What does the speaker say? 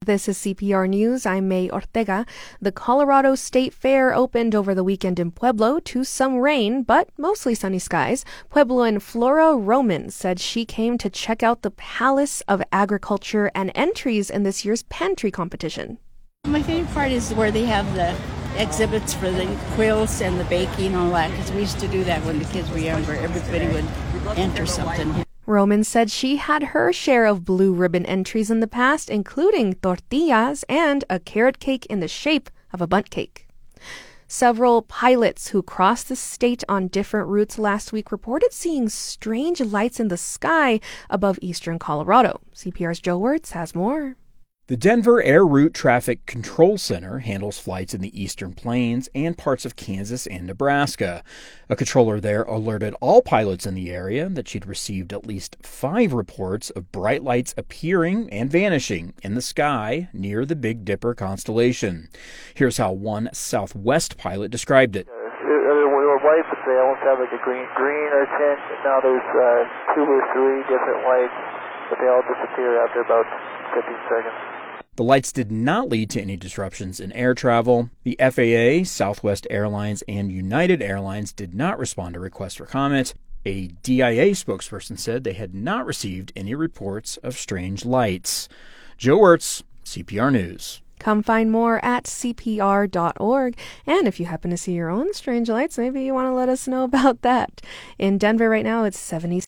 This is CPR News. I'm May Ortega. The Colorado State Fair opened over the weekend in Pueblo to some rain, but mostly sunny skies. Puebloan Flora Roman said she came to check out the Palace of Agriculture and entries in this year's pantry competition. My favorite part is where they have the exhibits for the quilts and the baking and all that, because we used to do that when the kids were younger. Everybody would enter something. Roman said she had her share of blue ribbon entries in the past, including tortillas and a carrot cake in the shape of a bundt cake. Several pilots who crossed the state on different routes last week reported seeing strange lights in the sky above eastern Colorado. CPR's Joe Wirtz has more. The Denver Air Route Traffic Control Center handles flights in the Eastern Plains and parts of Kansas and Nebraska. A controller there alerted all pilots in the area that she'd received at least 5 reports of bright lights appearing and vanishing in the sky near the Big Dipper constellation. Here's how one Southwest pilot described it. There were lights, but they almost have like a green or tint. Now there's 2 or 3 different lights, but they all disappear after about 15 seconds. The lights did not lead to any disruptions in air travel. The FAA, Southwest Airlines, and United Airlines did not respond to requests for comment. A DIA spokesperson said they had not received any reports of strange lights. Joe Wirtz, CPR News. Come find more at CPR.org. And if you happen to see your own strange lights, maybe you want to let us know about that. In Denver right now, it's 70.